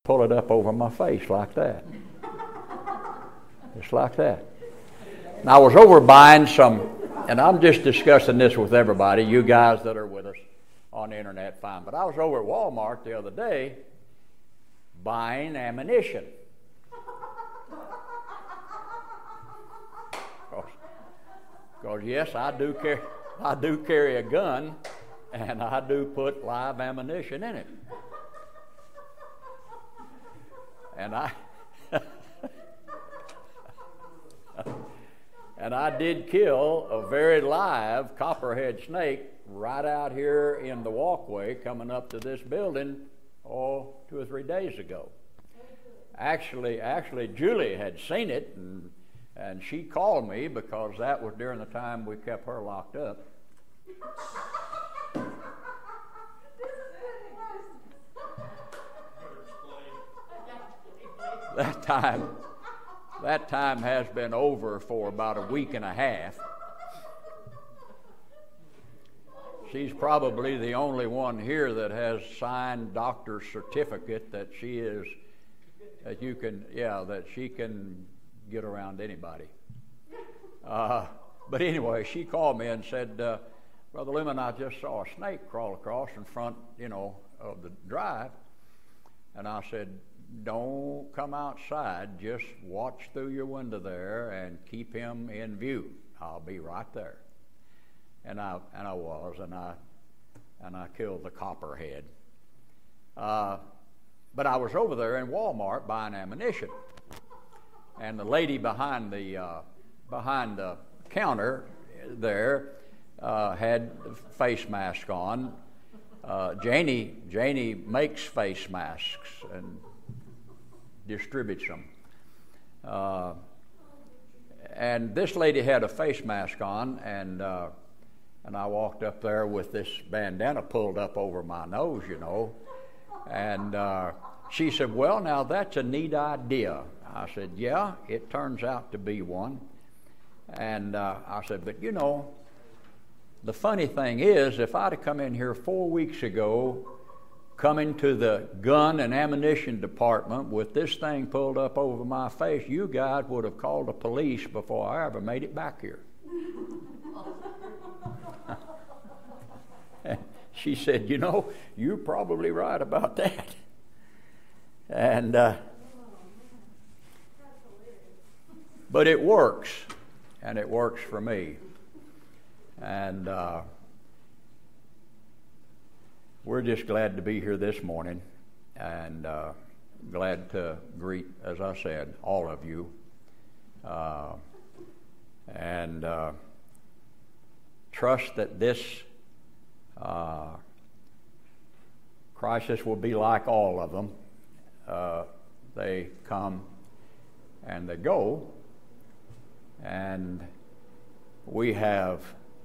pull it up over my face like that. Just like that. And I was over buying some, and I'm just discussing this with everybody, you guys that are with us on the internet, fine. But I was over at Walmart the other day buying ammunition. Because yes, I do carry a gun, and I do put live ammunition in it. And I did kill a very live copperhead snake right out here in the walkway coming up to this building 2 or 3 days ago. Actually, Julie had seen it, and she called me because that was during the time we kept her locked up. That time has been over for about a week and a half. She's probably the only one here that has signed doctor's certificate that she can get around anybody. But anyway, she called me and said, Brother Lemon, I just saw a snake crawl across in front, of the drive. And I said, don't come outside, just watch through your window there and keep him in view. I'll be right there. And I killed the copperhead. But I was over there in Walmart buying ammunition, and the lady behind the counter there had face mask on. Janie makes face masks and distributes them. And this lady had a face mask on, and I walked up there with this bandana pulled up over my nose, and she said, well, now that's a neat idea. I said, yeah, it turns out to be one. And I said, but the funny thing is, if I'd have come in here 4 weeks ago, coming to the gun and ammunition department with this thing pulled up over my face, you guys would have called the police before I ever made it back here. She said, you're probably right about that. And but it works, and it works for me. And we're just glad to be here this morning, and glad to greet, as I said, all of you. And trust that this crisis will be like all of them. They come and they go, and we have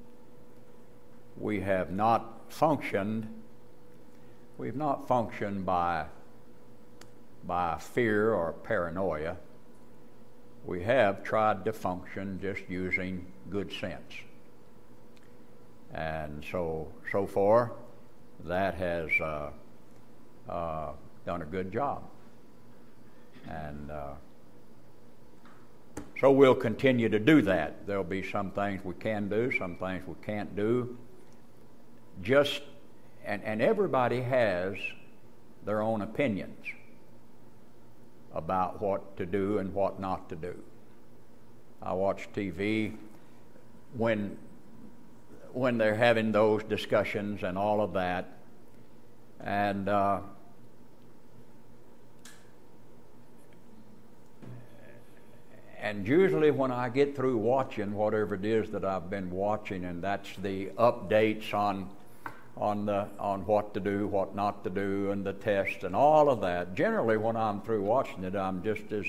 not functioned. We've not functioned by fear or paranoia. We have tried to function just using good sense. And so far, that has done a good job. And so we'll continue to do that. There'll be some things we can do, some things we can't do. And everybody has their own opinions about what to do and what not to do. I watch TV when they're having those discussions and all of that, and usually when I get through watching whatever it is that I've been watching, and that's the updates on what to do, what not to do, and the test and all of that. Generally, when I'm through watching it, I'm just as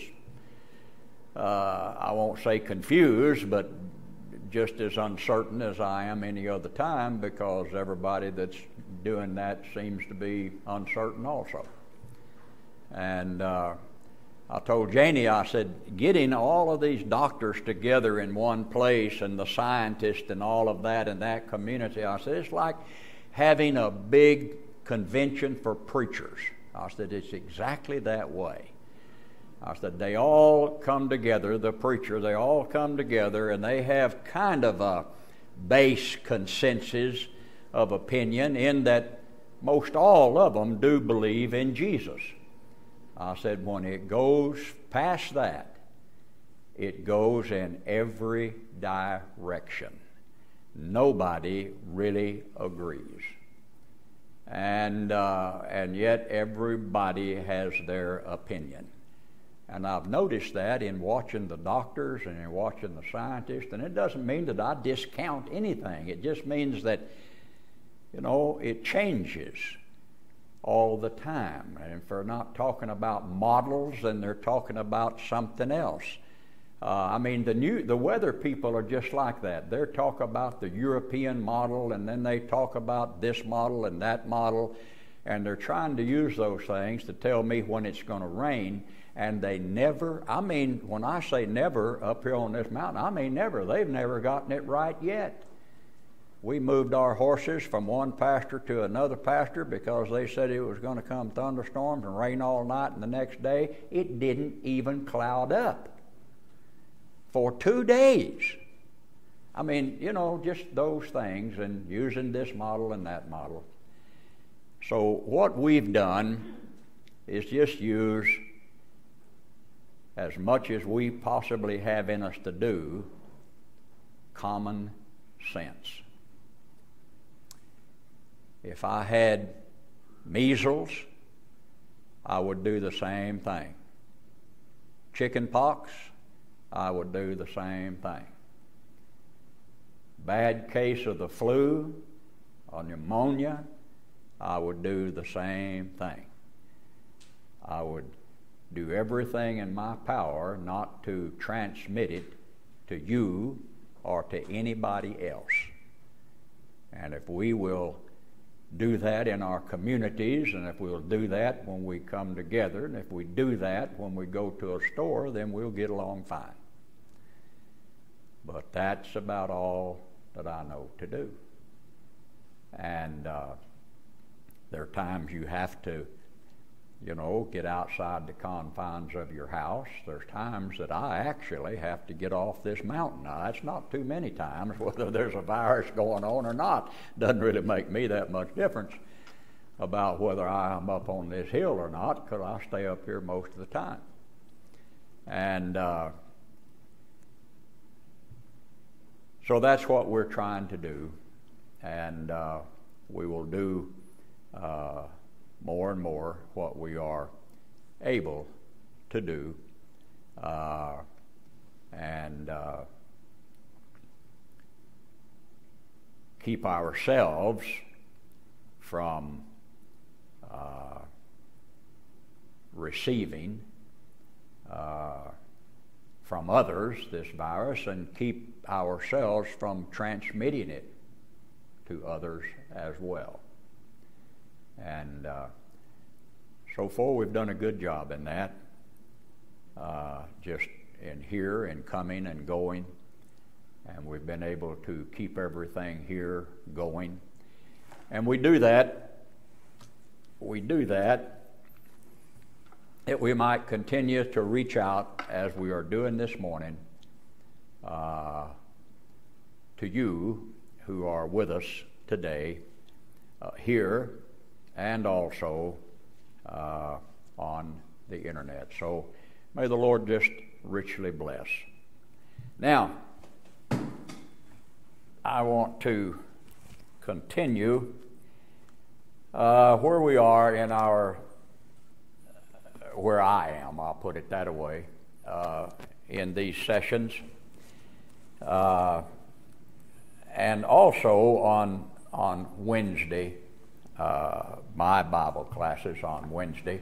I won't say confused, but just as uncertain as I am any other time, because everybody that's doing that seems to be uncertain also. And I told Janie, I said, getting all of these doctors together in one place and the scientists and all of that in that community, I said, it's like having a big convention for preachers. I said, it's exactly that way. I said, they all come together, the preacher, they all come together, and they have kind of a base consensus of opinion in that most all of them do believe in Jesus. I said, when it goes past that, it goes in every direction. Nobody really agrees. And yet everybody has their opinion. And I've noticed that in watching the doctors and in watching the scientists, and it doesn't mean that I discount anything. It just means that, it changes all the time. And if they're not talking about models, then they're talking about something else. The weather people are just like that. They talk about the European model, and then they talk about this model and that model, and they're trying to use those things to tell me when it's going to rain, and they never, when I say never up here on this mountain, I mean never. They've never gotten it right yet. We moved our horses from one pasture to another pasture because they said it was going to come thunderstorms and rain all night, and the next day it didn't even cloud up for 2 days. Just those things, and using this model and that model. So what we've done is just use as much as we possibly have in us to do common sense. If I had measles, I would do the same thing. Chicken pox, I would do the same thing. Bad case of the flu or pneumonia, I would do the same thing. I would do everything in my power not to transmit it to you or to anybody else. And if we will do that in our communities, and if we'll do that when we come together, and if we do that when we go to a store, then we'll get along fine. But that's about all that I know to do. And there are times you have to, get outside the confines of your house. There's times that I actually have to get off this mountain. Now, that's not too many times, whether there's a virus going on or not. Doesn't really make me that much difference about whether I'm up on this hill or not, because I stay up here most of the time. And so that's what we're trying to do. And we will do more and more what we are able to do, and keep ourselves from receiving from others this virus, and keep ourselves from transmitting it to others as well. And so far we've done a good job in that, just in here and coming and going, and we've been able to keep everything here going. And we do that that we might continue to reach out, as we are doing this morning, to you who are with us today here, and also on the internet. So may the Lord just richly bless. Now, I want to continue where we are in where I am, I'll put it that way, in these sessions. And also on Wednesday, my Bible classes on Wednesday.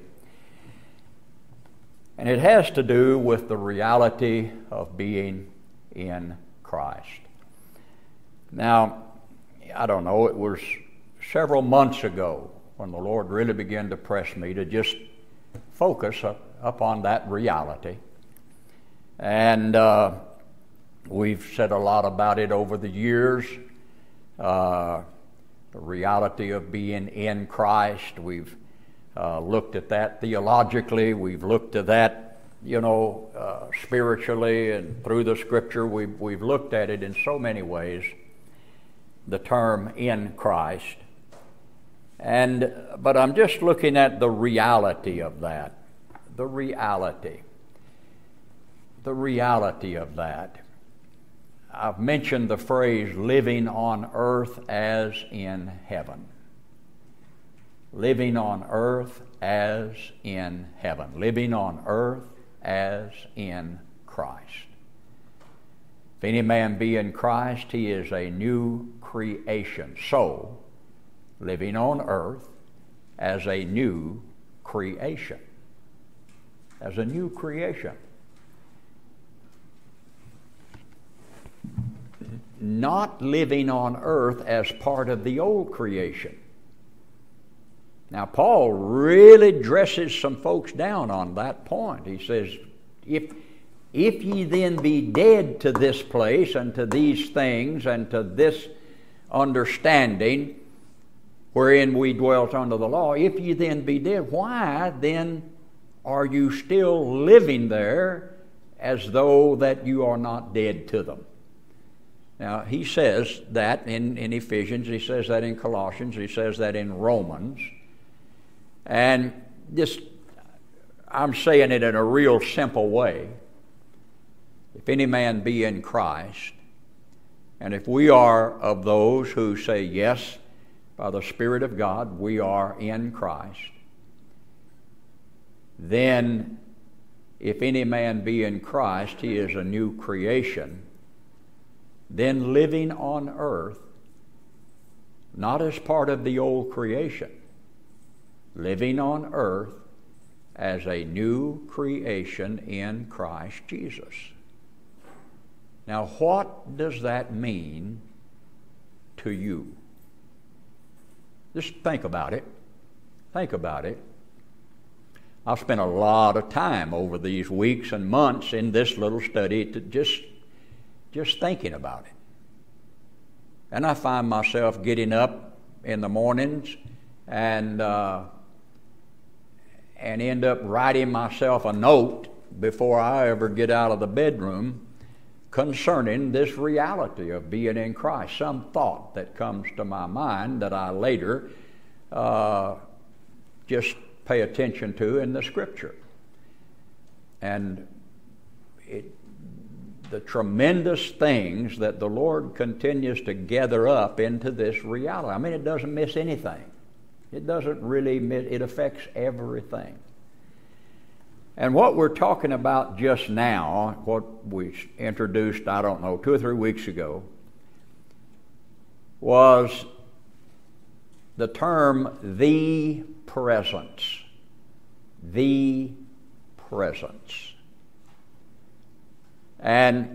And it has to do with the reality of being in Christ. Now, I don't know, it was several months ago when the Lord really began to press me to just focus upon that reality. And we've said a lot about it over the years. The reality of being in Christ. We've looked at that theologically. We've looked at that, spiritually and through the Scripture. We've looked at it in so many ways, the term in Christ. But I'm just looking at the reality of that. The reality of that. I've mentioned the phrase living on earth as in heaven. Living on earth as in heaven. Living on earth as in Christ. If any man be in Christ, he is a new creation. So, living on earth as a new creation. As a new creation. Not living on earth as part of the old creation. Now, Paul really dresses some folks down on that point. He says, if ye then be dead to this place and to these things and to this understanding wherein we dwelt under the law, if ye then be dead, why then are you still living there as though that you are not dead to them? Now, he says that in Ephesians, he says that in Colossians, he says that in Romans. And I'm saying it in a real simple way. If any man be in Christ, and if we are of those who say, yes, by the Spirit of God, we are in Christ, then if any man be in Christ, he is a new creation. Then living on earth, not as part of the old creation, living on earth as a new creation in Christ Jesus. Now, what does that mean to you? Just think about it. Think about it. I've spent a lot of time over these weeks and months in this little study to just thinking about it. And I find myself getting up in the mornings and end up writing myself a note before I ever get out of the bedroom concerning this reality of being in Christ. Some thought that comes to my mind that I later just pay attention to in the Scripture. And the tremendous things that the Lord continues to gather up into this reality. I mean, it doesn't miss anything. It doesn't really miss, it affects everything. And what we're talking about just now, what we introduced, 2 or 3 weeks ago, was the term the presence. The presence. And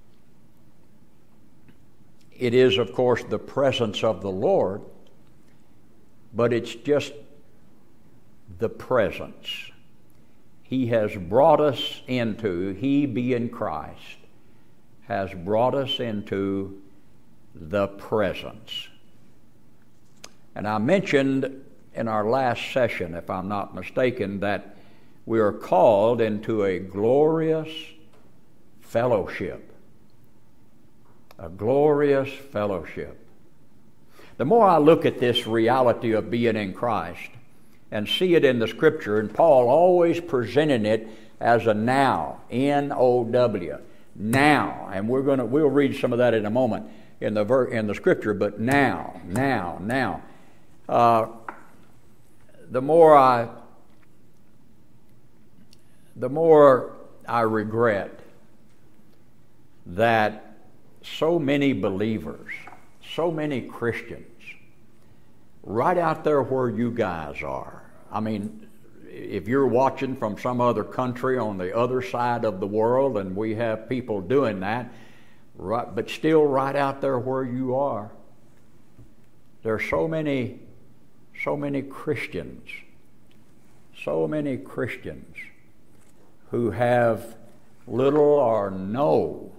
it is, of course, the presence of the Lord, but it's just the presence. He has brought us into, he being Christ, has brought us into the presence. And I mentioned in our last session, if I'm not mistaken, that we are called into a glorious fellowship. A glorious fellowship. The more I look at this reality of being in Christ and see it in the Scripture, and Paul always presenting it as a now, N-O-W, now, and we'll read some of that in a moment in the Scripture, but now. The more I regret that so many believers, so many Christians, right out there where you guys are. I mean, if you're watching from some other country on the other side of the world, and we have people doing that, right, but still right out there where you are, there are so many Christians who have little or no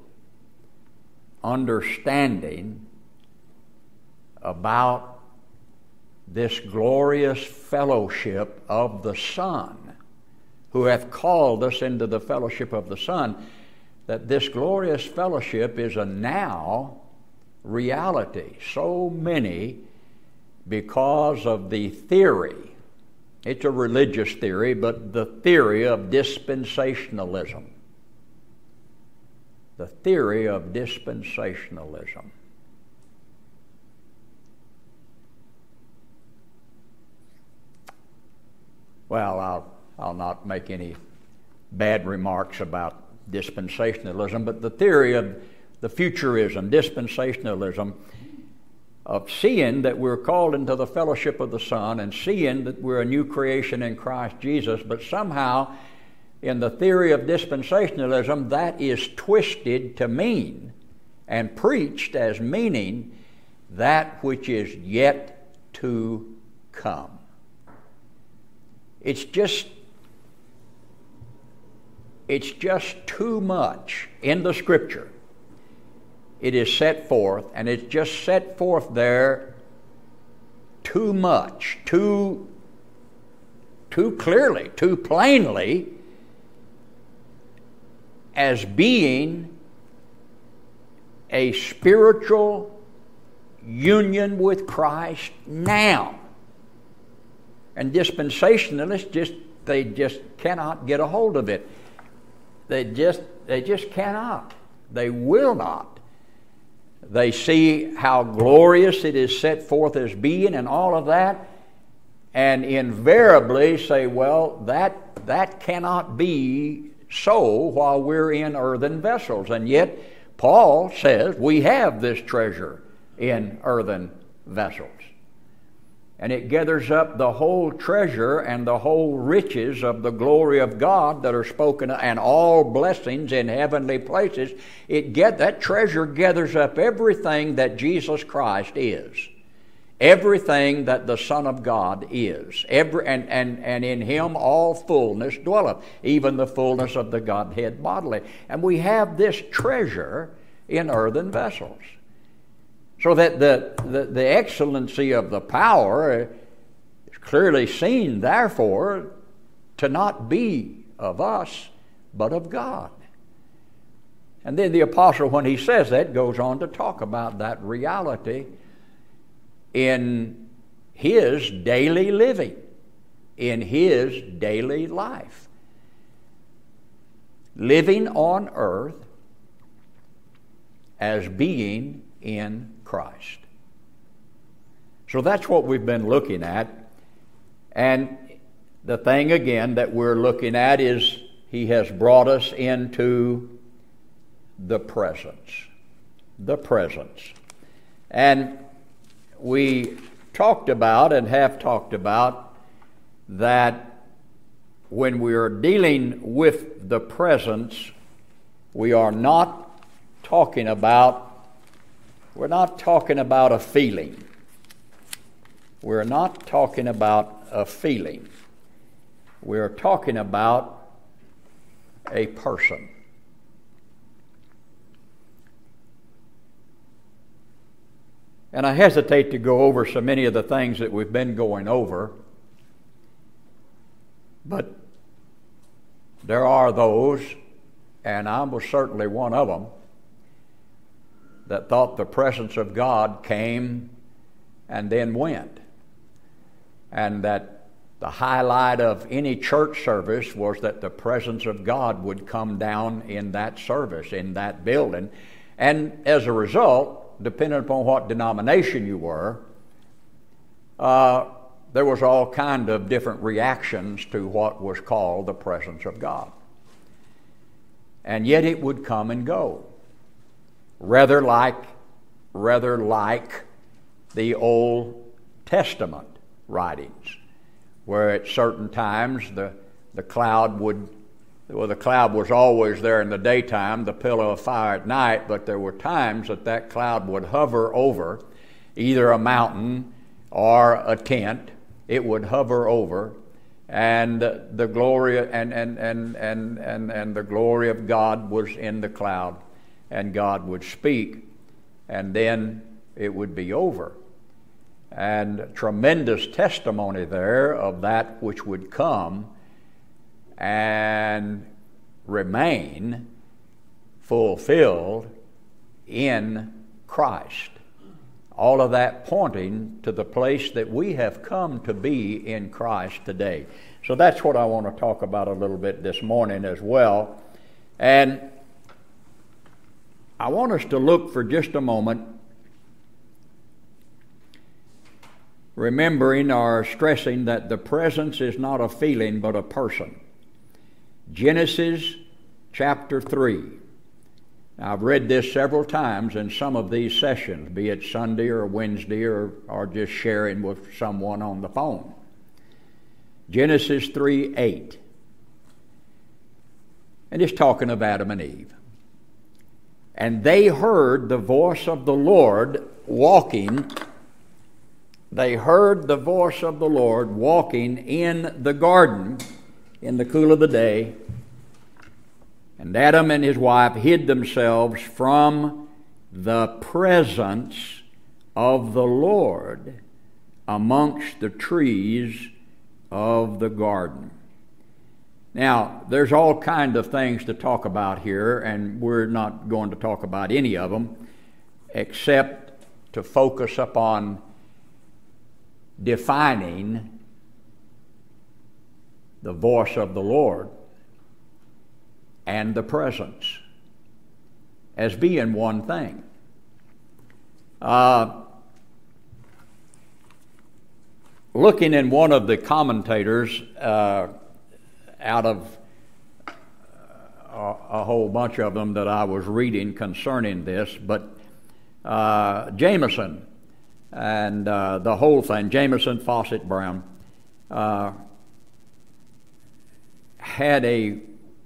understanding about this glorious fellowship of the Son, who hath called us into the fellowship of the Son, that this glorious fellowship is a now reality. So many, because of the theory, it's a religious theory, but the theory of dispensationalism. The theory of dispensationalism. Well, I'll not make any bad remarks about dispensationalism, but the theory of the futurism, dispensationalism, of seeing that we're called into the fellowship of the Son and seeing that we're a new creation in Christ Jesus, but somehow in the theory of dispensationalism that is twisted to mean and preached as meaning that which is yet to come. It's just too much in the Scripture. It is set forth, and it's just set forth there too much, too clearly, too plainly, as being a spiritual union with Christ now. And dispensationalists they just cannot get a hold of it. They just cannot. They will not. They see how glorious it is set forth as being and all of that, and invariably say, well, that cannot be so while we're in earthen vessels. And yet Paul says we have this treasure in earthen vessels. And it gathers up the whole treasure and the whole riches of the glory of God that are spoken of, and all blessings in heavenly places. That treasure gathers up everything that Jesus Christ is, everything that the Son of God is, and in Him all fullness dwelleth, even the fullness of the Godhead bodily. And we have this treasure in earthen vessels. So that the excellency of the power is clearly seen, therefore, to not be of us, but of God. And then the apostle, when he says that, goes on to talk about that reality in his daily living, in his daily life. Living on earth as being in Christ. So that's what we've been looking at. And the thing again that we're looking at is He has brought us into the presence. The presence. And we talked about and have talked about that when we are dealing with the presence, we are not talking about We're not talking about a feeling. We're not talking about a feeling. We're talking about a person. And I hesitate to go over so many of the things that we've been going over, but there are those, and I was certainly one of them, that thought the presence of God came and then went. And that the highlight of any church service was that the presence of God would come down in that service, in that building. And as a result, depending upon what denomination you were, there was all kind of different reactions to what was called the presence of God. And yet it would come and go. Rather like the Old Testament writings, where at certain times the cloud was always there in the daytime, the pillar of fire at night, but there were times that cloud would hover over either a mountain or a tent. It would hover over, and the glory and the glory of God was in the cloud. And God would speak, and then it would be over. and tremendous testimony there of that which would come and remain fulfilled in Christ. All of that pointing to the place that we have come to be in Christ today. So that's what I want to talk about a little bit this morning as well. And I want us to look for just a moment, remembering or stressing that the presence is not a feeling but a person. Genesis chapter 3. Now, I've read this several times in some of these sessions, be it Sunday or Wednesday or just sharing with someone on the phone. Genesis 3:8. And it's talking of Adam and Eve. And they heard the voice of the Lord walking. They heard the voice of the Lord walking in the garden in the cool of the day. And Adam and his wife hid themselves from the presence of the Lord amongst the trees of the garden. Now, there's all kinds of things to talk about here, and we're not going to talk about any of them except to focus upon defining the voice of the Lord and the presence as being one thing. Looking in one of the commentators out of a whole bunch of them that I was reading concerning this, but Jameson and the whole thing, Jameson, Fawcett, Brown, had a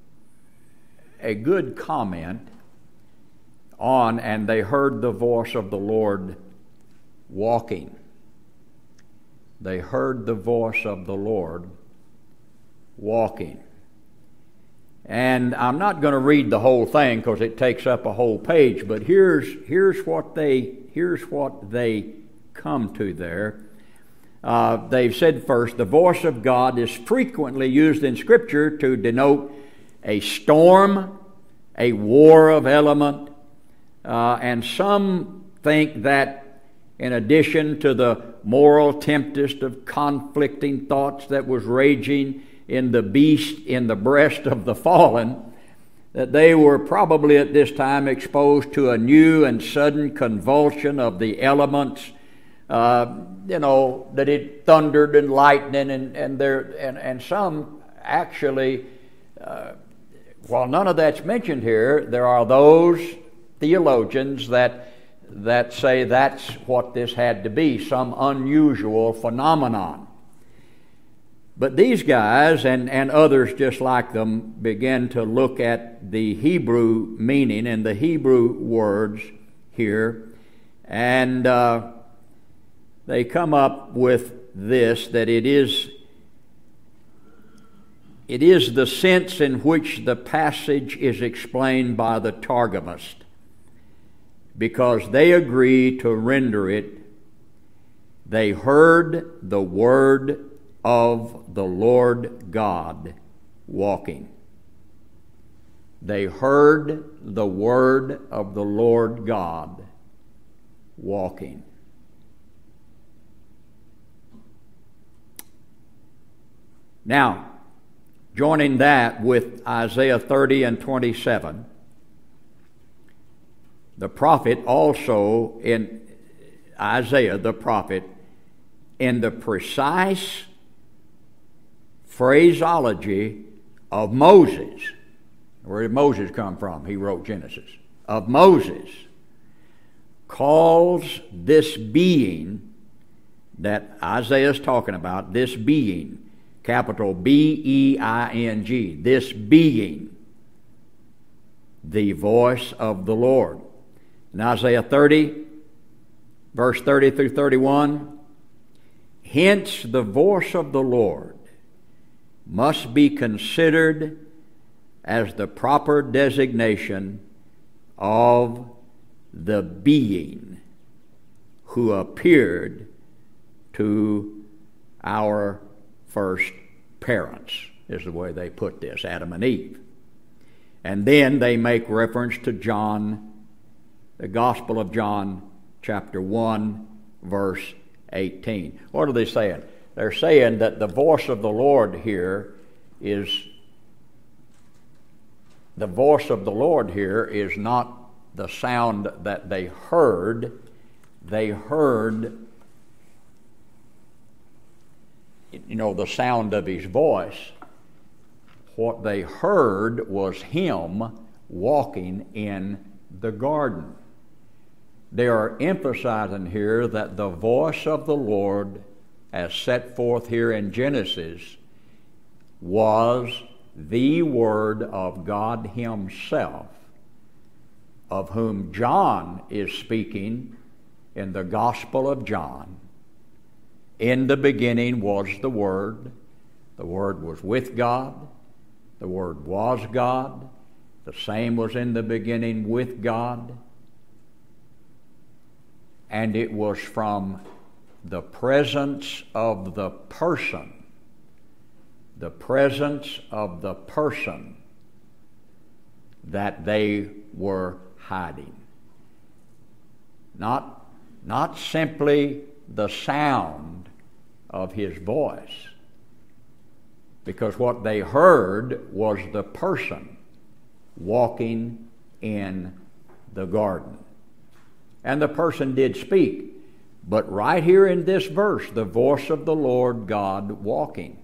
good comment on, and they heard the voice of the Lord walking. They heard the voice of the Lord walking. And I'm not going to read the whole thing because it takes up a whole page, but here's what they come to there. They've said first, the voice of God is frequently used in Scripture to denote a storm, a war of element, and some think that in addition to the moral tempest of conflicting thoughts that was raging in the beast in the breast of the fallen, that they were probably at this time exposed to a new and sudden convulsion of the elements, that it thundered and lightning, and some actually, while none of that's mentioned here, there are those theologians that say that's what this had to be, some unusual phenomenon. But these guys and others just like them began to look at the Hebrew meaning and the Hebrew words here, and they come up with this, that it is the sense in which the passage is explained by the Targumist, because they agree to render it, they heard the word of the Lord God walking. They heard the word of the Lord God walking. Now, joining that with Isaiah 30 and 27, the prophet also, in Isaiah the prophet, in the precise phraseology of Moses, where did Moses come from? He wrote Genesis. Of Moses, calls this being that Isaiah is talking about, this being, capital B-E-I-N-G, this being, the voice of the Lord. In Isaiah 30, verse 30 through 31, hence the voice of the Lord must be considered as the proper designation of the being who appeared to our first parents, is the way they put this, Adam and Eve. And then they make reference to John, the Gospel of John, chapter 1, verse 18. What are they saying? They're saying that the voice of the Lord here is not the sound that they heard. They heard, the sound of his voice. What they heard was him walking in the garden. They are emphasizing here that the voice of the Lord, as set forth here in Genesis, was the Word of God Himself, of whom John is speaking in the Gospel of John. In the beginning was the Word was with God, the Word was God, the same was in the beginning with God, and it was from the presence of the person that they were hiding. Not simply the sound of his voice, because what they heard was the person walking in the garden. And the person did speak, but right here in this verse, the voice of the Lord God walking.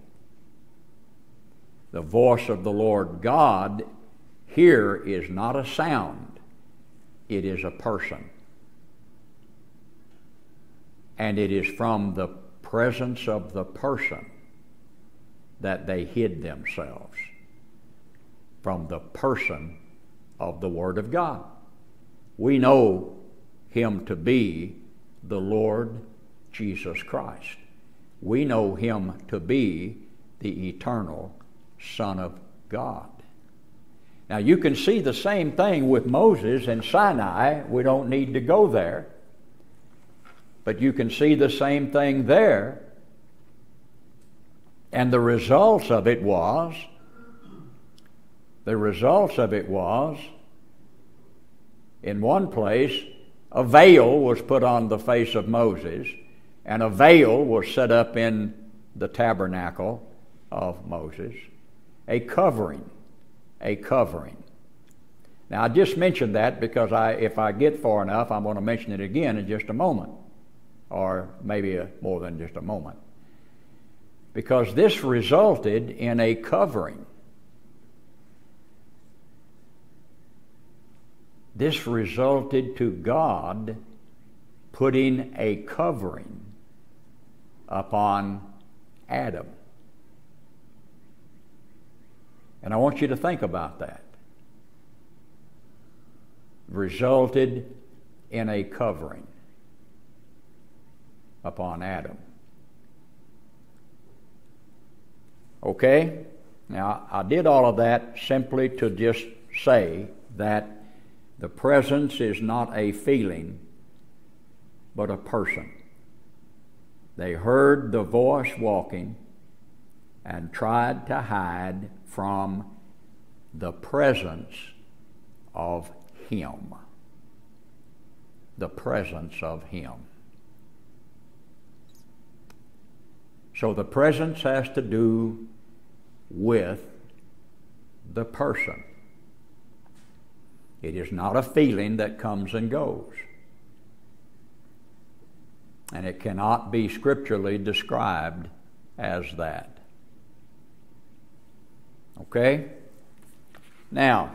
The voice of the Lord God here is not a sound, it is a person. And it is from the presence of the person that they hid themselves, from the person of the Word of God. We know Him to be the Lord Jesus Christ. We know Him to be the eternal Son of God. Now you can see the same thing with Moses and Sinai. We don't need to go there. But you can see the same thing there. And the results of it was, in one place, a veil was put on the face of Moses, and a veil was set up in the tabernacle of Moses, a covering. Now, I just mentioned that because if I get far enough, I'm going to mention it again in just a moment, or maybe more than just a moment. Because this resulted in a covering. This resulted to God putting a covering upon Adam. And I want you to think about that. Resulted in a covering upon Adam. Okay? Now, I did all of that simply to just say that the presence is not a feeling, but a person. They heard the voice walking and tried to hide from the presence of Him. The presence of Him. So the presence has to do with the person. It is not a feeling that comes and goes. And it cannot be scripturally described as that. Okay? Now,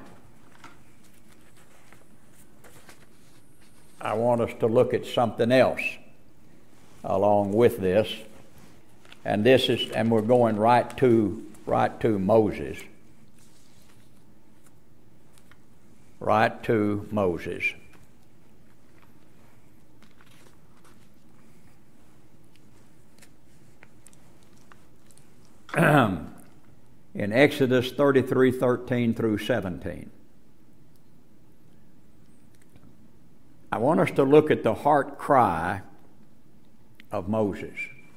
I want us to look at something else along with this. And we're going right to Moses. Right to Moses. In Exodus 33:13 through 17. I want us to look at the heart cry of Moses.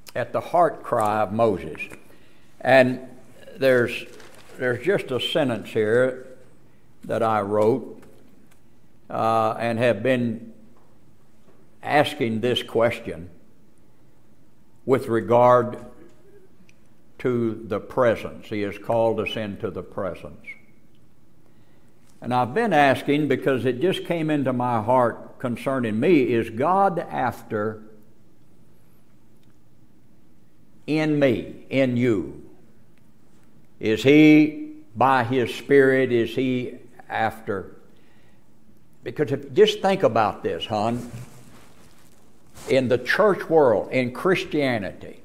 at the heart cry of Moses. And there's just a sentence here that I wrote and have been asking this question with regard to the presence. He has called us into the presence. And I've been asking because it just came into my heart concerning me, is God after in me, in you? Is He, by His Spirit, is He after? Because just think about this, hon. In the church world, in Christianity,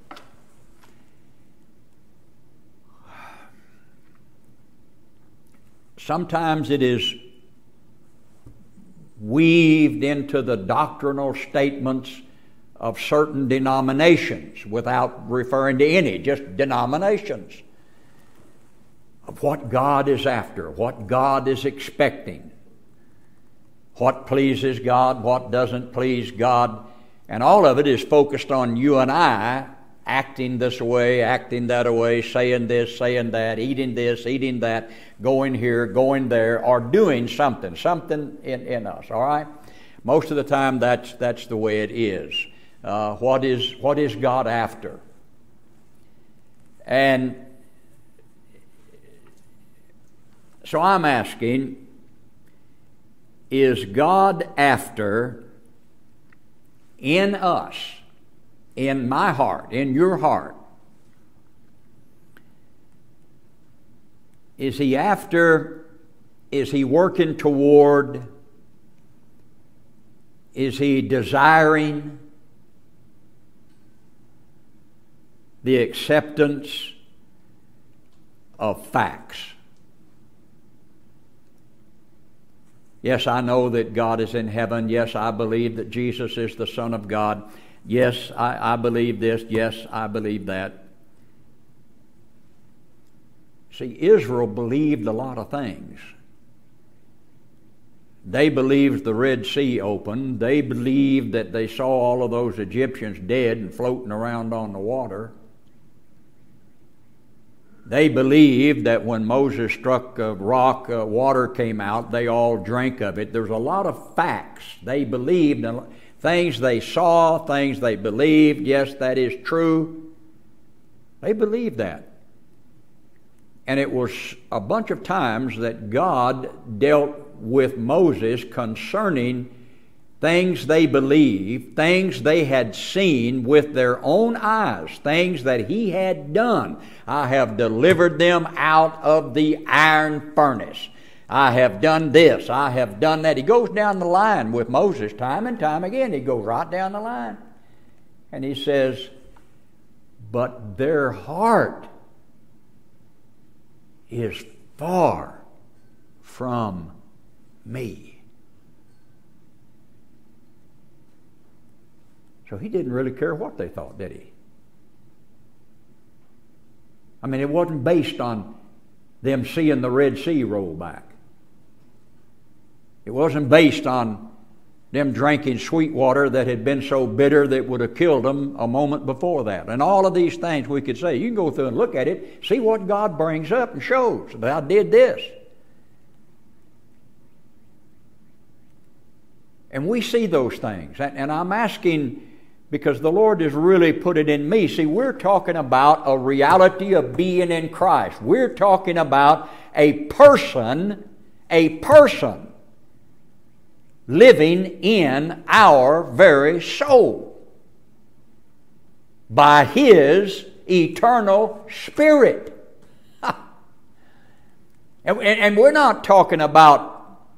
sometimes it is weaved into the doctrinal statements of certain denominations without referring to any, just denominations, of what God is after, what God is expecting, what pleases God, what doesn't please God. And all of it is focused on you and I acting this way, acting that way, saying this, saying that, eating this, eating that, going here, going there, or doing something in us, all right? Most of the time that's the way it is. What is God after? And so I'm asking, is God after in us, in my heart, in your heart? Is He after, is He working toward, is He desiring the acceptance of facts? Yes, I know that God is in heaven. Yes, I believe that Jesus is the Son of God. Yes, I believe this. Yes, I believe that. See, Israel believed a lot of things. They believed the Red Sea opened. They believed that they saw all of those Egyptians dead and floating around on the water. They believed that when Moses struck a rock, water came out. They all drank of it. There's a lot of facts. They believed, things they saw, things they believed. Yes, that is true. They believed that. And it was a bunch of times that God dealt with Moses concerning things they believed, things they had seen with their own eyes, things that He had done. I have delivered them out of the iron furnace. I have done this. I have done that. He goes down the line with Moses time and time again. He goes right down the line. And He says, but their heart is far from me. So He didn't really care what they thought, did He? I mean, it wasn't based on them seeing the Red Sea roll back. It wasn't based on them drinking sweet water that had been so bitter that would have killed them a moment before that. And all of these things we could say. You can go through and look at it, see what God brings up and shows. I did this. And we see those things. And I'm asking, because the Lord has really put it in me. See, we're talking about a reality of being in Christ. We're talking about a person living in our very soul by His eternal Spirit. And we're not talking about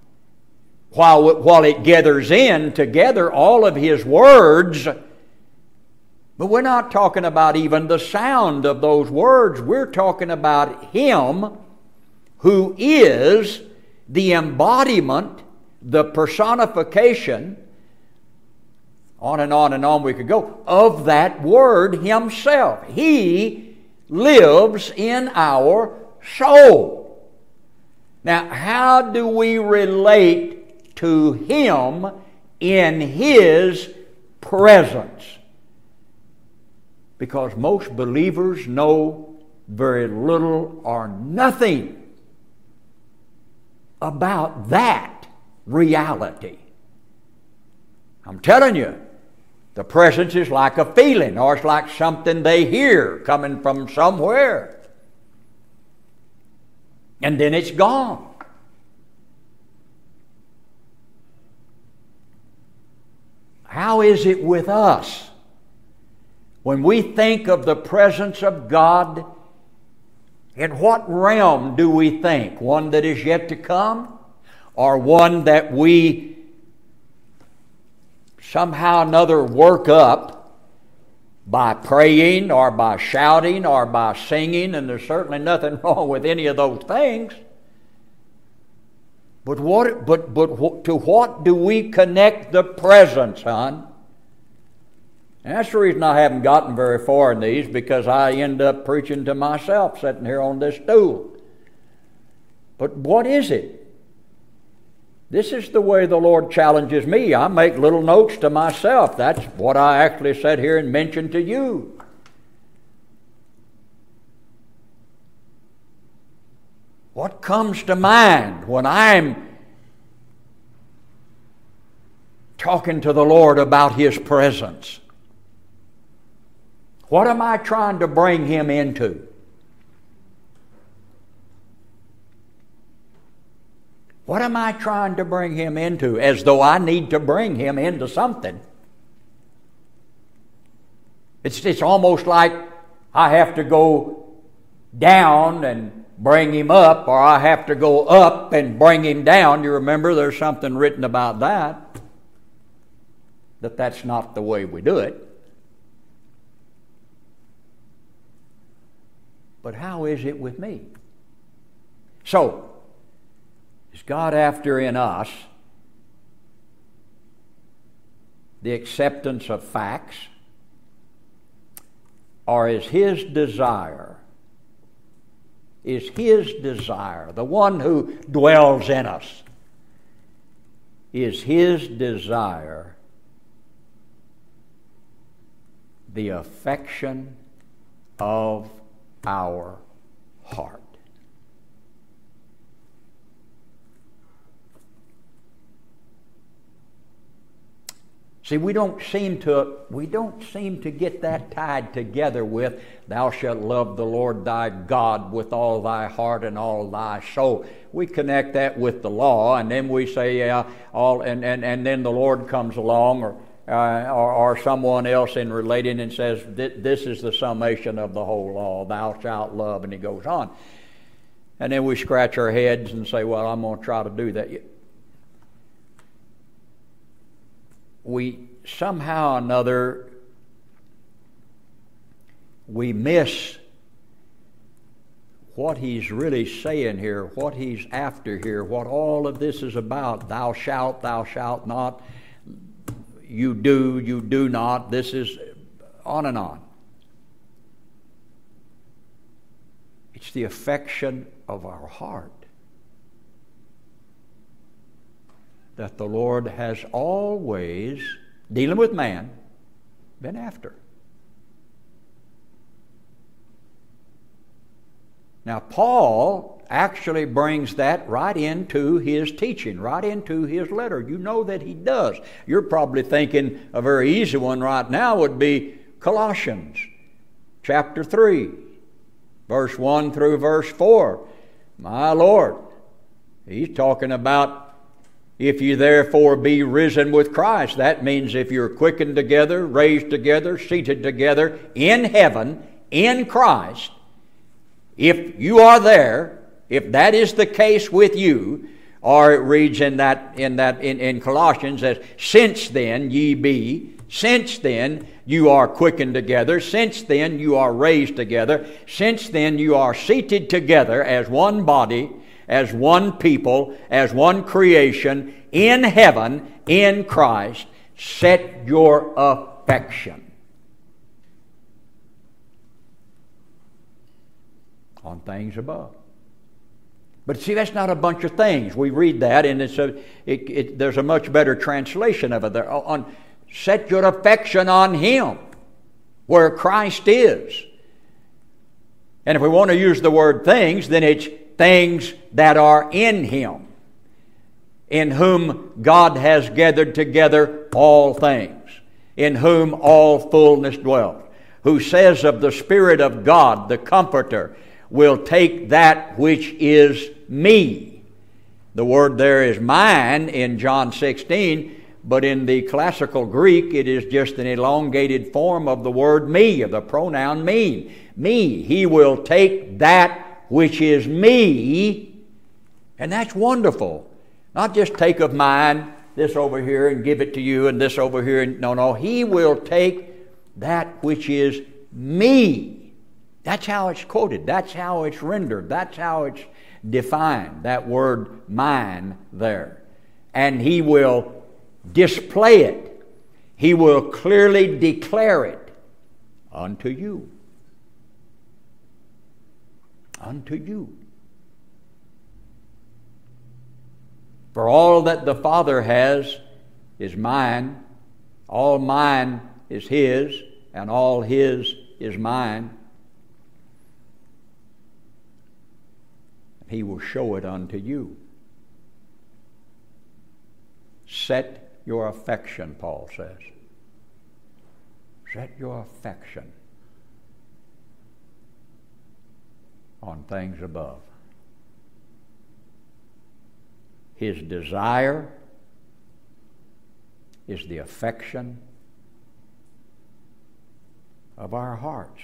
while it gathers in together all of His words, but we're not talking about even the sound of those words. We're talking about Him who is the embodiment, the personification, on and on and on we could go, of that Word Himself. He lives in our soul. Now, how do we relate to Him in His presence? Because most believers know very little or nothing about that reality. I'm telling you, the presence is like a feeling, or it's like something they hear coming from somewhere. And then it's gone. How is it with us? When we think of the presence of God, in what realm do we think? One that is yet to come? Or one that we somehow or another work up by praying or by shouting or by singing? And there's certainly nothing wrong with any of those things. But to what do we connect the presence, son? And that's the reason I haven't gotten very far in these, because I end up preaching to myself sitting here on this stool. But what is it? This is the way the Lord challenges me. I make little notes to myself. That's what I actually sat here and mentioned to you. What comes to mind when I'm talking to the Lord about His presence? What am I trying to bring Him into? What am I trying to bring Him into? As though I need to bring Him into something. It's almost like I have to go down and bring Him up, or I have to go up and bring Him down. You remember there's something written about that. That's not the way we do it. But how is it with me? So, is God after in us the acceptance of facts? Or is His desire, the one who dwells in us, is His desire the affection of our heart? See, we don't seem to get that tied together with thou shalt love the Lord thy God with all thy heart and all thy soul. We connect that with the law, and then we say and then the Lord comes along, or someone else in relating and says, this is the summation of the whole law, thou shalt love, and he goes on. And then we scratch our heads and say, well, I'm going to try to do that. We somehow or another, we miss what he's really saying here, what he's after here, what all of this is about. Thou shalt not. You do not. This is on and on. It's the affection of our heart that the Lord has always, dealing with man, been after. Now, Paul actually brings that right into his teaching, right into his letter. You know that he does. You're probably thinking a very easy one right now would be Colossians chapter 3, verse 1 through verse 4. My Lord, he's talking about, if you therefore be risen with Christ. That means if you're quickened together, raised together, seated together in heaven, in Christ, if you are there, if that is the case with you, or it reads in Colossians as, since then ye be, since then you are quickened together, since then you are raised together, since then you are seated together as one body, as one people, as one creation, in heaven, in Christ, set your affection on things above. But see, that's not a bunch of things. We read that, and there's a much better translation of it there. Set your affection on Him. where Christ is. And if we want to use the word things, then it's things that are in Him, in whom God has gathered together all things, in whom all fullness dwells, who says of the Spirit of God, the Comforter, will take that which is me. The word there is mine in John 16, but in the classical Greek it is just an elongated form of the word me, of the pronoun me. Me. He will take that which is me, and that's wonderful. Not just take of mine, this over here, and give it to you, and this over here. No. He will take that which is me. That's how it's quoted. That's how it's rendered. That's how it's defined, that word mine there. And He will display it. He will clearly declare it unto you. Unto you. For all that the Father has is mine, all mine is His, and all His is mine. He will show it unto you. Set your affection, Paul says. Set your affection on things above. His desire is the affection of our hearts.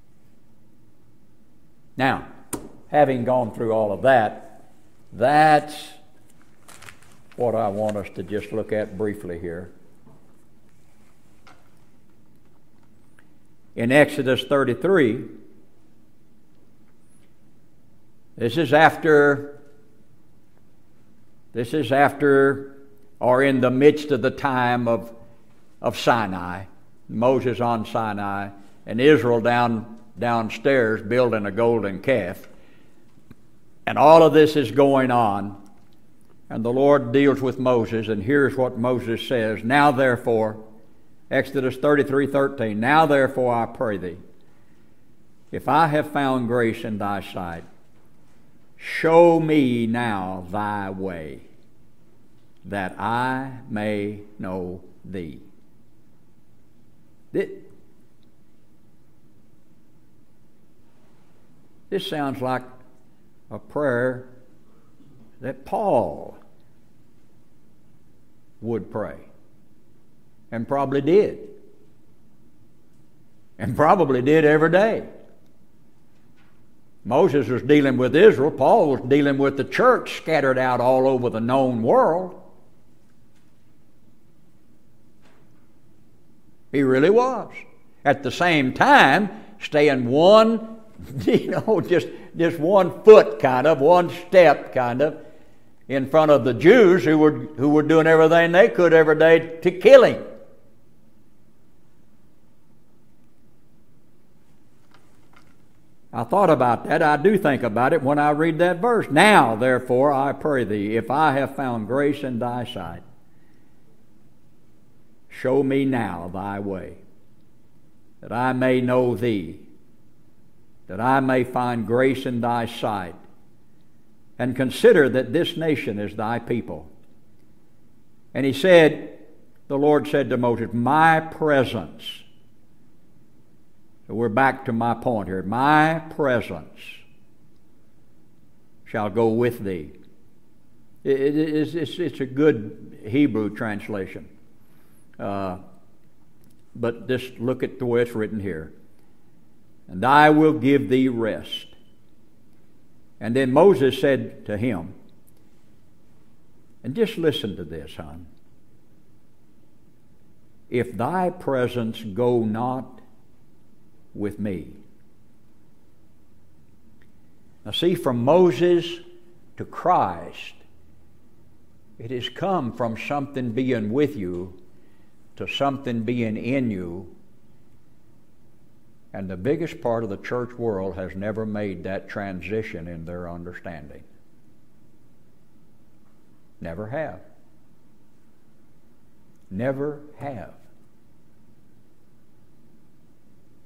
Now, having gone through all of that, that's what I want us to just look at briefly here. In Exodus 33, this is after or in the midst of the time of Sinai, Moses on Sinai, and Israel downstairs building a golden calf. And all of this is going on, and the Lord deals with Moses, and here's what Moses says. Now therefore, Exodus 33:13, now therefore I pray thee, if I have found grace in thy sight, show me now thy way, that I may know thee. This sounds like a prayer that Paul would pray, and probably did every day. Moses was dealing with Israel. Paul was dealing with the church scattered out all over the known world. He really was. At the same time, staying one, just 1 foot kind of, one step kind of, in front of the Jews who were doing everything they could every day to kill him. I thought about that. I do think about it when I read that verse. Now, therefore, I pray thee, if I have found grace in thy sight, show me now thy way, that I may know thee, that I may find grace in thy sight, and consider that this nation is thy people. And he said, the Lord said to Moses, my presence. So we're back to my point here. My presence shall go with thee. It's a good Hebrew translation. But just look at the way it's written here. And I will give thee rest. And then Moses said to him, and just listen to this, hon. If thy presence go not with me. Now see, from Moses to Christ, it has come from something being with you to something being in you. And the biggest part of the church world has never made that transition in their understanding. Never have. Never have.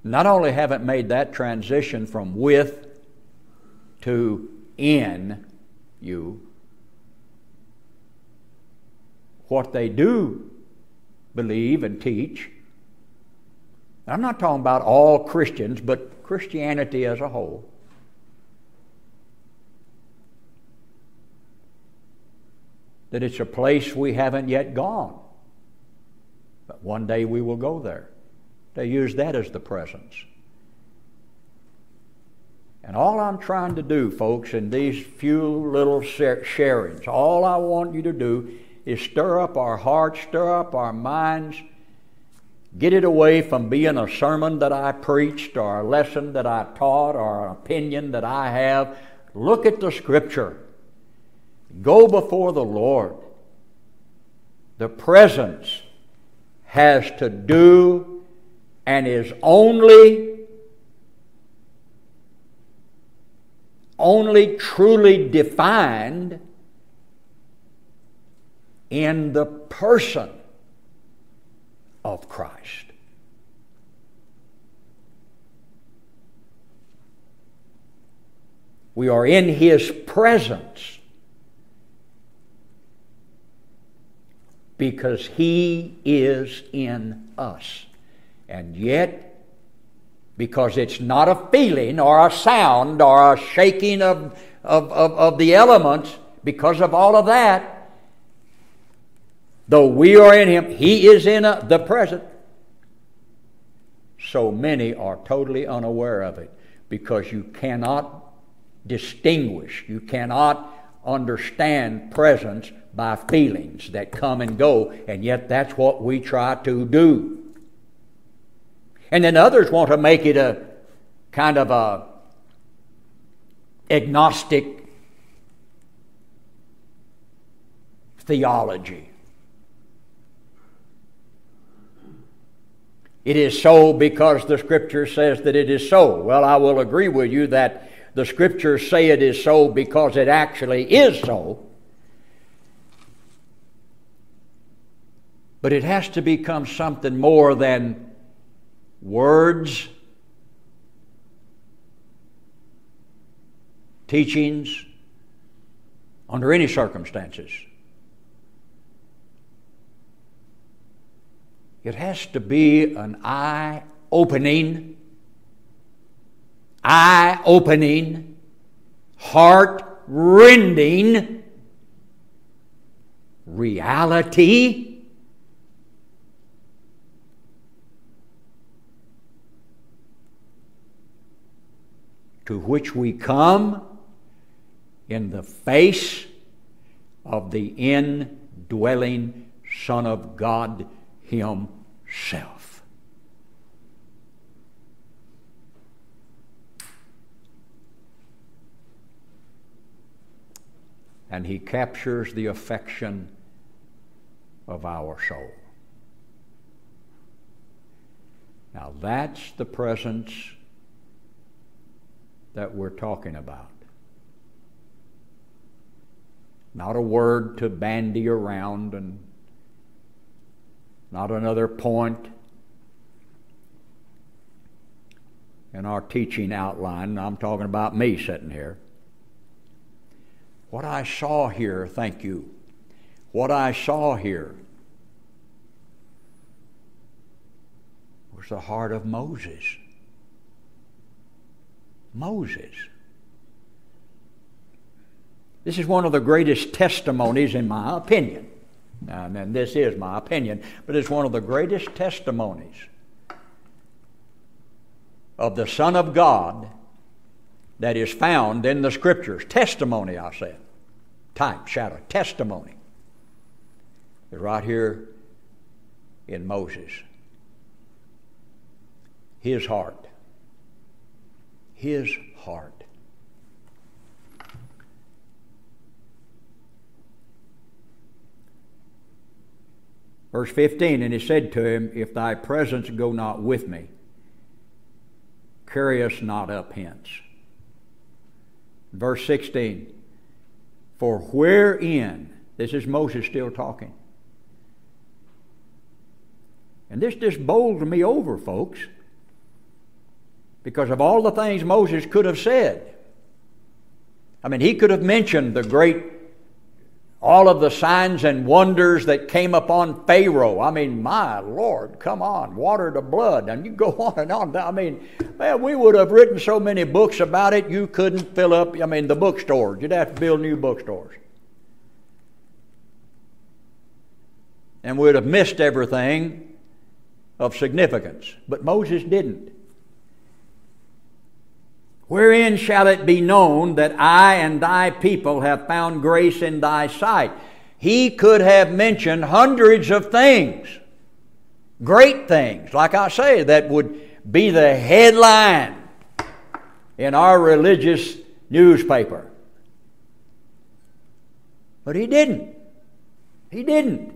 not only haven't made that transition from with to in you, what they do believe and teach, I'm not talking about all Christians, but Christianity as a whole, that it's a place we haven't yet gone, but one day we will go there. They use that as the presence. And all I'm trying to do, folks, in these few little sharings, all I want you to do is stir up our hearts, stir up our minds, get it away from being a sermon that I preached or a lesson that I taught or an opinion that I have. Look at the Scripture. Go before the Lord. The presence has to do and is only truly defined in the person of Christ. We are in His presence because He is in us. And yet, because it's not a feeling or a sound or a shaking of the elements, because of all of that, though we are in Him, He is in the present. So many are totally unaware of it because you cannot distinguish, you cannot understand presence by feelings that come and go, and yet that's what we try to do. And then others want to make it a kind of a agnostic theology. It is so because the Scripture says that it is so. Well, I will agree with you that the Scriptures say it is so because it actually is so. But it has to become something more than words, teachings, under any circumstances. It has to be an eye-opening, heart-rending reality to which we come in the face of the indwelling Son of God Himself. And He captures the affection of our soul. Now that's the presence that we're talking about. Not a word to bandy around and not another point in our teaching outline. I'm talking about me sitting here. What I saw here, thank you, what I saw here was the heart of Moses. Moses. This is one of the greatest testimonies, in my opinion. And this is my opinion, but it's one of the greatest testimonies of the Son of God that is found in the Scriptures. Testimony, I said. Type, shadow, testimony. Is right here in Moses. His heart. His heart. Verse 15, and He said to him, if thy presence go not with me, carry us not up hence. Verse 16, for wherein, this is Moses still talking. And this just bowls me over, folks. because of all the things Moses could have said. I mean, he could have mentioned all of the signs and wonders that came upon Pharaoh. I mean, my Lord, come on, water to blood. And you go on and on. I mean, man, we would have written so many books about it, you couldn't fill up, the bookstores. You'd have to build new bookstores. And we'd have missed everything of significance. But Moses didn't. Wherein shall it be known that I and thy people have found grace in thy sight? He could have mentioned hundreds of things, great things, like I say, that would be the headline in our religious newspaper. But he didn't. He didn't.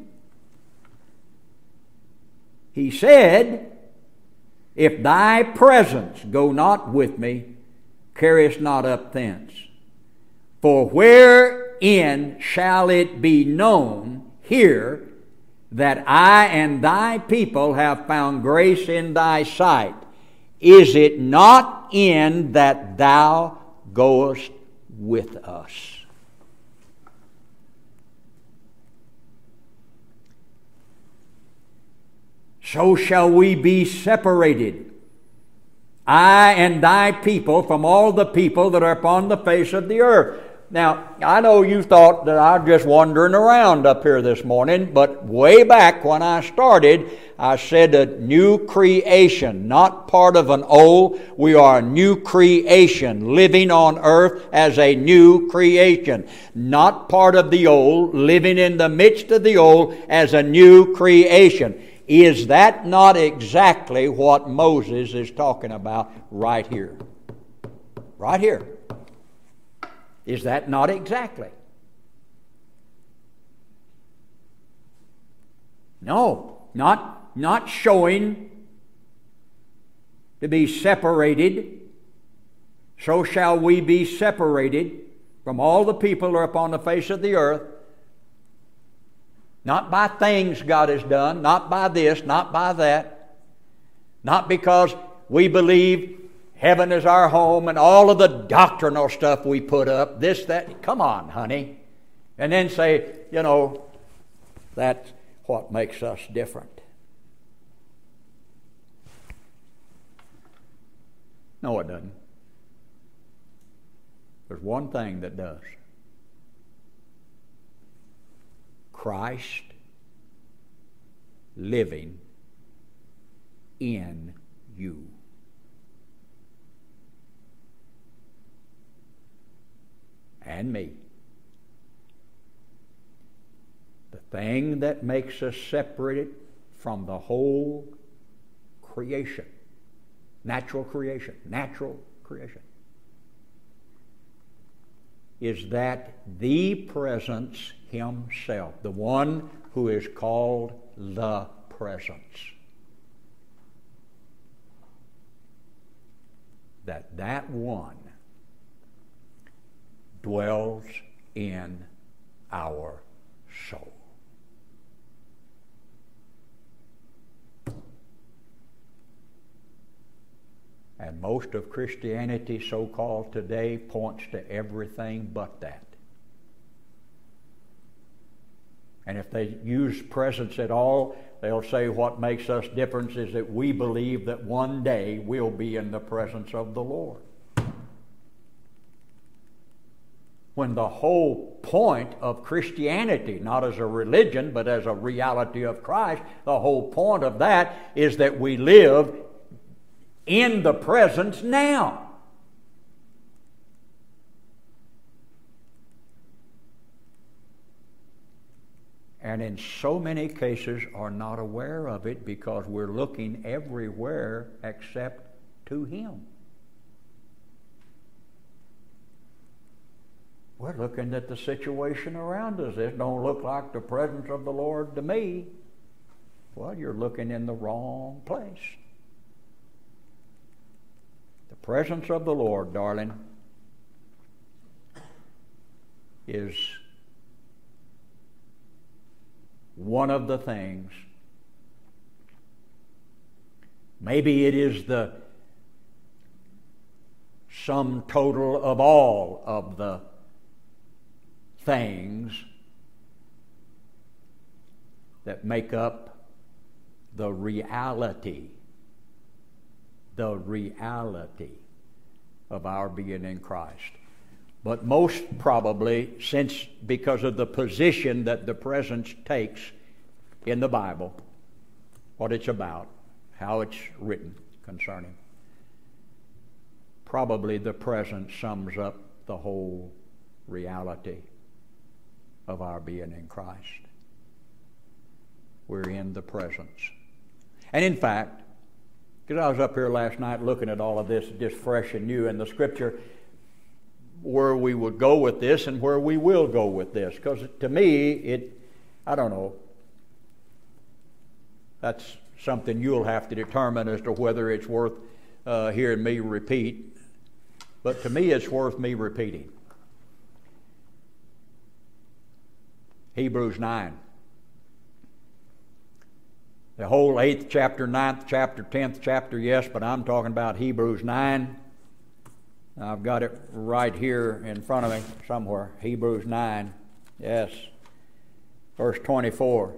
He said, if thy presence go not with me, carry us not up thence. For wherein shall it be known here that I and thy people have found grace in thy sight? Is it not in that thou goest with us? So shall we be separated, I and thy people, from all the people that are upon the face of the earth. Now, I know you thought that I'm just wandering around up here this morning, but way back when I started, I said a new creation, not part of an old. We are a new creation, living on earth as a new creation. Not part of the old, living in the midst of the old as a new creation. Is that not exactly what Moses is talking about right here? Right here. Is that not exactly? No, not showing to be separated. So shall we be separated from all the people who are upon the face of the earth. Not by things God has done, not by this, not by that. Not because we believe heaven is our home and all of the doctrinal stuff we put up, this, that. Come on, honey. And then say, that's what makes us different. No, it doesn't. There's one thing that does. Christ living in you. And me. The thing that makes us separated from the whole creation, natural creation, is that the presence himself, the one who is called the presence, that one dwells in our soul. And most of Christianity, so-called today, points to everything but that. And if they use presence at all, they'll say what makes us different is that we believe that one day we'll be in the presence of the Lord. When the whole point of Christianity, not as a religion, but as a reality of Christ, the whole point of that is that we live in the presence now. And in so many cases are not aware of it because we're looking everywhere except to Him. We're looking at the situation around us. It don't look like the presence of the Lord to me. Well, you're looking in the wrong place. The presence of the Lord, darling, is one of the things. Maybe it is the sum total of all of the things that make up the reality of our being in Christ. But most probably, because of the position that the presence takes in the Bible, what it's about, how it's written concerning, probably the presence sums up the whole reality of our being in Christ. We're in the presence. And in fact, because I was up here last night looking at all of this just fresh and new, and the Scripture, where we would go with this and where we will go with this. Because to me, I don't know, that's something you'll have to determine as to whether it's worth hearing me repeat. But to me, it's worth me repeating. Hebrews 9. The whole 8th chapter, 9th chapter, 10th chapter, yes, but I'm talking about Hebrews 9. I've got it right here in front of me somewhere. Hebrews 9, yes, verse 24.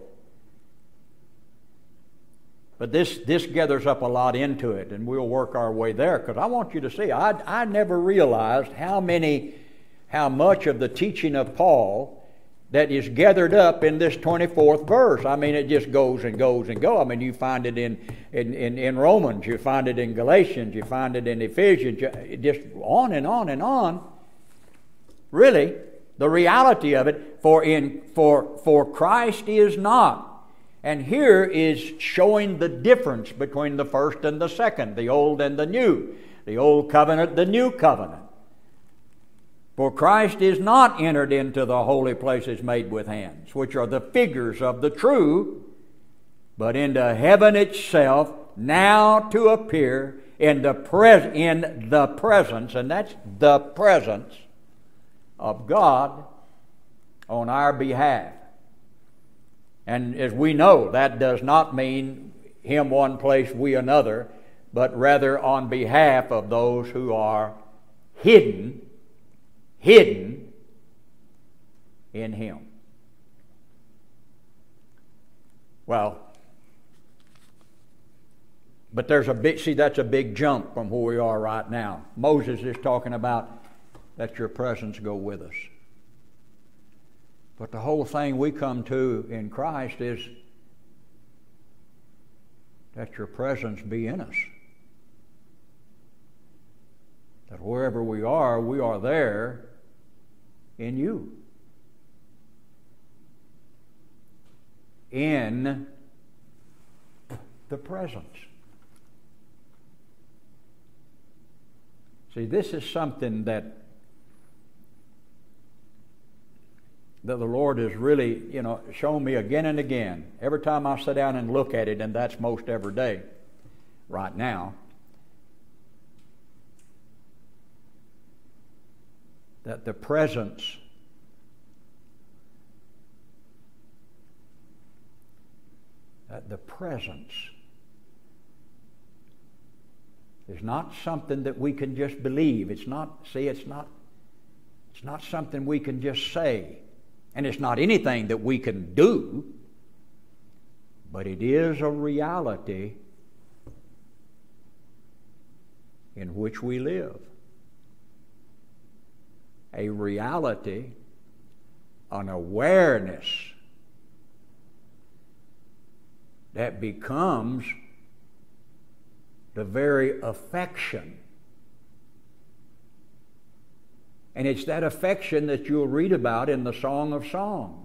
But this gathers up a lot into it, and we'll work our way there, because I want you to see, I never realized how much of the teaching of Paul that is gathered up in this 24th verse. I mean, it just goes and goes and goes. I mean, you find it in Romans, you find it in Galatians, you find it in Ephesians, just on and on and on. Really, the reality of it, for Christ is not. And here is showing the difference between the first and the second, the old and the new, the old covenant, the new covenant. For Christ is not entered into the holy places made with hands, which are the figures of the true, but into heaven itself, now to appear in the presence, and that's the presence of God on our behalf. And as we know, that does not mean Him one place, we another, but rather on behalf of those who are hidden in Him. Well, but that's a big jump from where we are right now. Moses is talking about that your presence go with us. But the whole thing we come to in Christ is that your presence be in us. That wherever we are there in you. In the presence. See, this is something that the Lord has really, shown me again and again. Every time I sit down and look at it, and that's most every day right now, that the presence is not something that we can just believe. It's not something we can just say. And it's not anything that we can do, but it is a reality in which we live. A reality, an awareness that becomes the very affection. And it's that affection that you'll read about in the Song of Songs.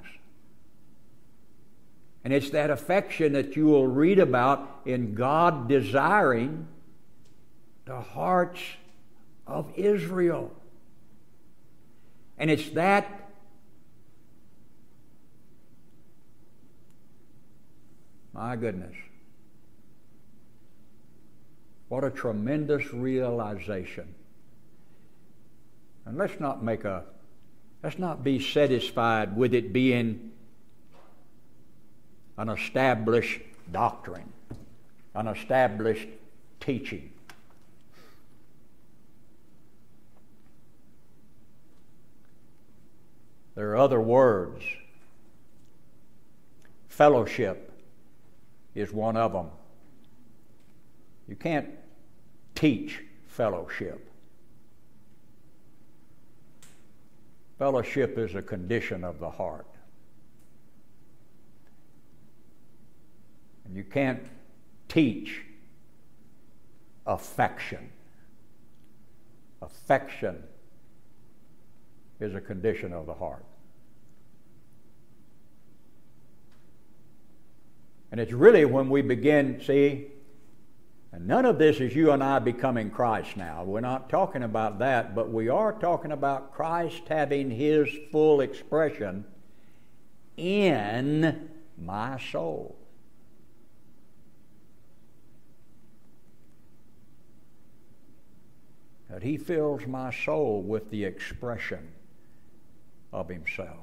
And it's that affection that you will read about in God desiring the hearts of Israel. And it's that my goodness. What a tremendous realization. And let's not be satisfied with it being an established doctrine, an established teaching. There are other words. Fellowship is one of them. You can't teach fellowship. Fellowship is a condition of the heart. And you can't teach affection. Affection is a condition of the heart. And it's really when we begin, see, and none of this is you and I becoming Christ now. We're not talking about that, but we are talking about Christ having His full expression in my soul. That He fills my soul with the expression of Himself.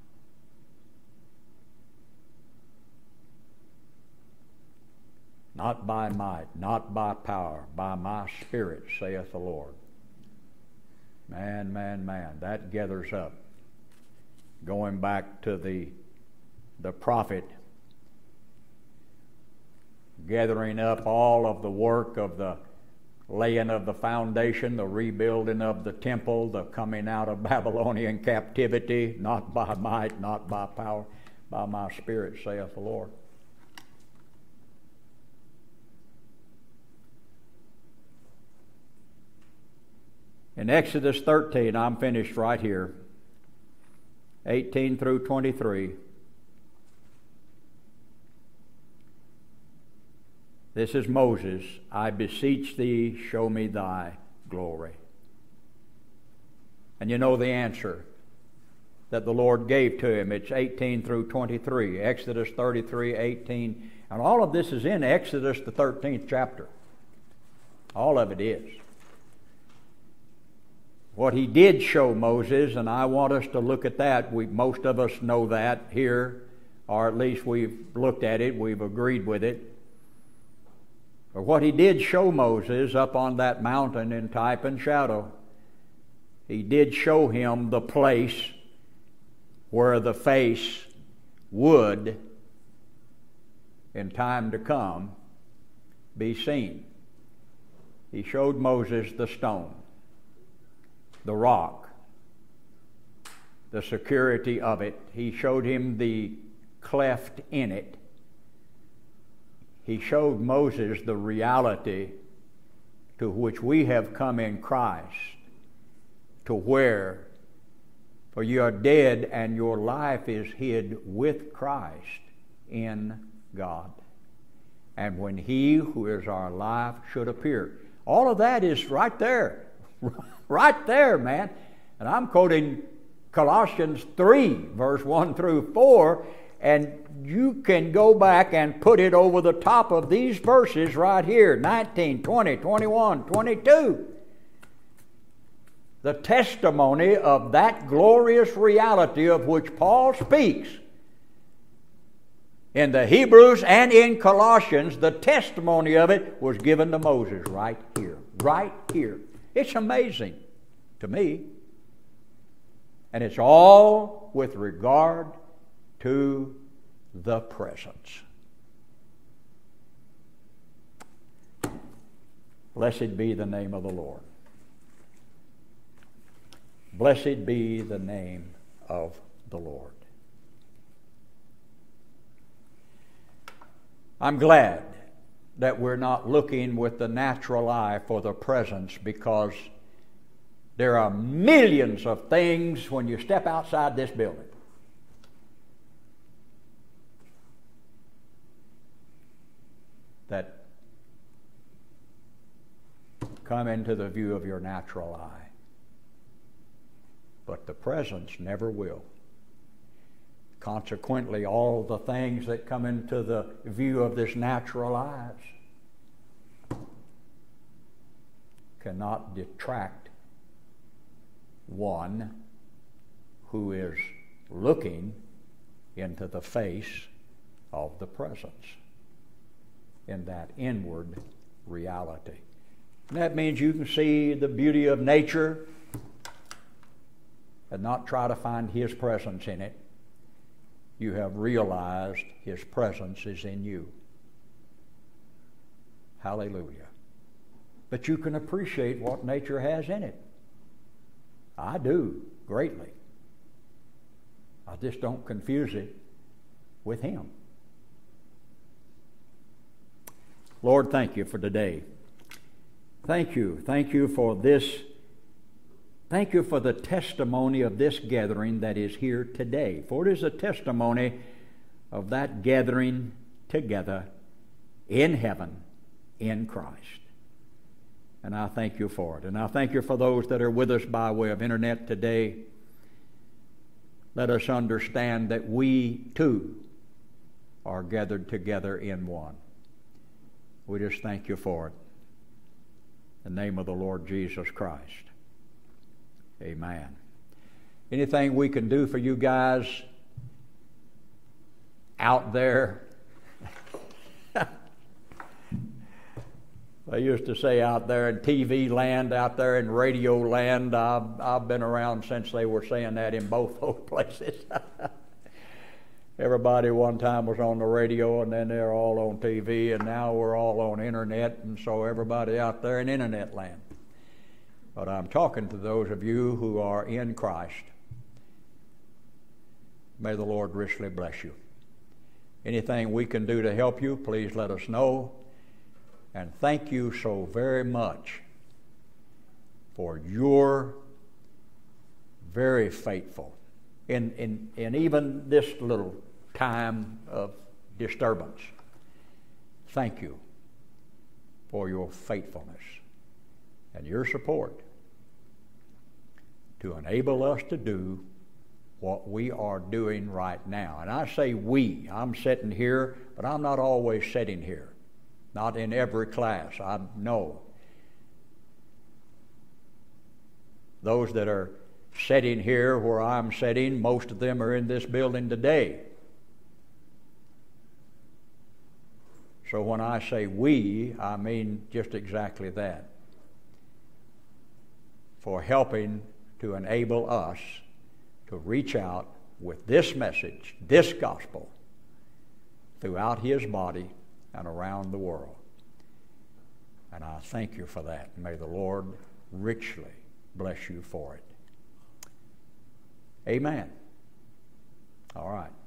Not by might, not by power, by my Spirit, saith the Lord. Man, that gathers up. Going back to the prophet, gathering up all of the work of the laying of the foundation, the rebuilding of the temple, the coming out of Babylonian captivity, not by might, not by power, by my Spirit, saith the Lord. In Exodus 13, I'm finished right here, 18 through 23. This is Moses. I beseech thee, show me thy glory. And you know the answer that the Lord gave to him. It's 18 through 23. Exodus 33, 18. And all of this is in Exodus, the 13th chapter. All of it is. What he did show Moses, and I want us to look at that. Most of us know that here, or at least we've looked at it, we've agreed with it. But what he did show Moses up on that mountain in type and shadow, he did show him the place where the face would, in time to come, be seen. He showed Moses the stone, the rock, the security of it. He showed him the cleft in it. He showed Moses the reality to which we have come in Christ, to where, for you are dead and your life is hid with Christ in God. And when He who is our life should appear. All of that is right there. Right there, man. And I'm quoting Colossians 3, verse 1 through 4, and you can go back and put it over the top of these verses right here, 19, 20, 21, 22. The testimony of that glorious reality of which Paul speaks in the Hebrews and in Colossians, the testimony of it was given to Moses right here. Right here. It's amazing to me. And it's all with regard to the presence. Blessed be the name of the Lord. Blessed be the name of the Lord. I'm glad that we're not looking with the natural eye for the presence, because there are millions of things when you step outside this building that come into the view of your natural eye. But the presence never will. Consequently, all the things that come into the view of this natural eyes cannot detract one who is looking into the face of the presence in that inward reality. And that means you can see the beauty of nature. and not try to find His presence in it. You have realized His presence is in you. Hallelujah. But you can appreciate what nature has in it. I do, greatly. I just don't confuse it with Him. Lord, thank You for today. Thank You. Thank You for this. Thank You for the testimony of this gathering that is here today. For it is a testimony of that gathering together in heaven in Christ. And I thank You for it. And I thank You for those that are with us by way of internet today. Let us understand that we too are gathered together in one. We just thank You for it. In the name of the Lord Jesus Christ. Amen. Anything we can do for you guys out there? I used to say out there in TV land, out there in radio land. I've been around since they were saying that in both those places. Everybody one time was on the radio, and then they're all on TV, and now we're all on internet, and so everybody out there in internet land. But I'm talking to those of you who are in Christ. May the Lord richly bless you. Anything we can do to help you, please let us know. And thank you so very much for your very faithful in even this little time of disturbance. Thank you for your faithfulness and your support to enable us to do what we are doing right now. And I say we. I'm sitting here, but I'm not always sitting here. Not in every class. I know. Those that are sitting here where I'm sitting, most of them are in this building today. So when I say we, I mean just exactly that. For helping to enable us to reach out with this message, this gospel, throughout His body and around the world. And I thank you for that. May the Lord richly bless you for it. Amen. All right.